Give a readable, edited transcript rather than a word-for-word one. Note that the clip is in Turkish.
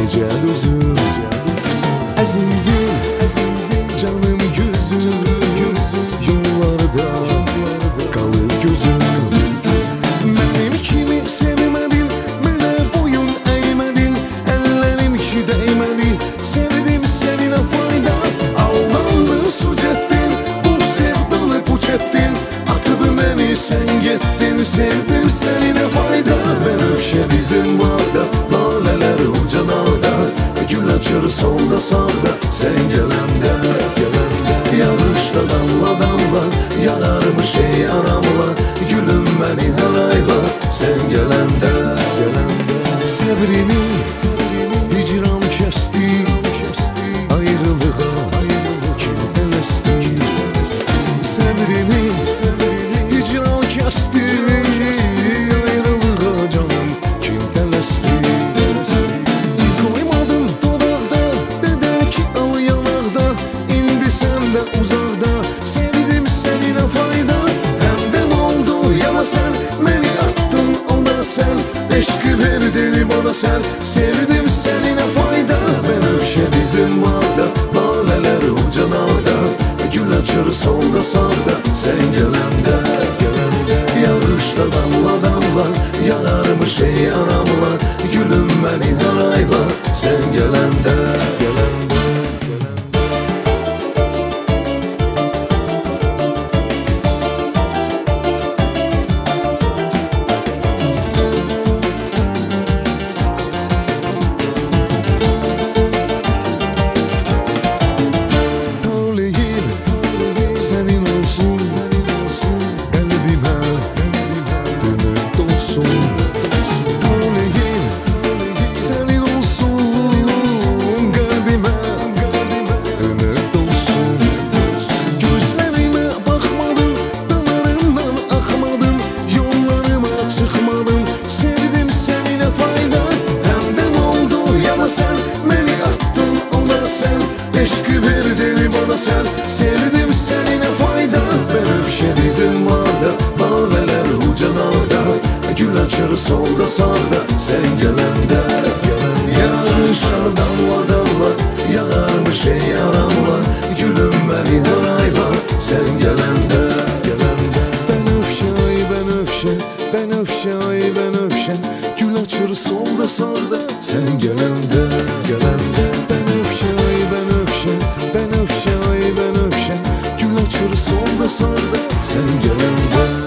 gece düzüm. Azizim, canım gözüm, yollarda kalır gözüm. Benim kimi sevmedin, bana boyun eğmedin, ellerim ki değmedi, sevdim seninle fayda. Allah'ını suç ettin, bu sevdalı puç ettin, atıp beni sen gittin, sevdim seninle fayda. Ben öfşe dizim barda, laleler ucan ağda, gül açır solda sağda, sen gelende. Yağışta damla damla, yanarmış ey anamla, gülüm beni her ayla, sen gelende. Sabrimi hicran kesti, ayrılığa kim elesti. Sabrimi hicran kesti, ayrılığa canım kim elesti. İz koymadım dodaqda, dedi ki al yanaqda, indi sen de uzaqda, sevdim seninle fayda. Hemden oldu yana sen, beni attın ona sen, eşkı verdin bana sen, sevdim seninle fayda. Ben öfşe dizim barda, laleler ucan ağda, gül açır solda sağda, sen gelende. Yağışta damla damla, yanarmış ey anamla, gülüm beni her ayla, sen gelende. Senin olsun, kalbime ümit olsun. Talihim senin olsun, kalbime ümit olsun. Gözlerime bakmadın, damarımdan akmadın, yollarıma çıkmadın, sevdim seninle fayda. Hemden oldu yana sen, beni attın ona sen, eşkı verdin bana sen, sevdim seninle fayda. Ben öfşe dizim barda, laleler ucan ağda, gül açır solda sağda, sen gelende. Yağışa damla damla, yanarmış ey yaramla, gülüm beni her ayla, sen gelende. Ben öfşe ay ben öfşe, ben öfşe ay ben öfşe, gül açır solda sağda, sen gelende. Ben öfşe ay ben öfşe, ben öfşe ay ben öfşe, gül açır solda sağda, sen gelende.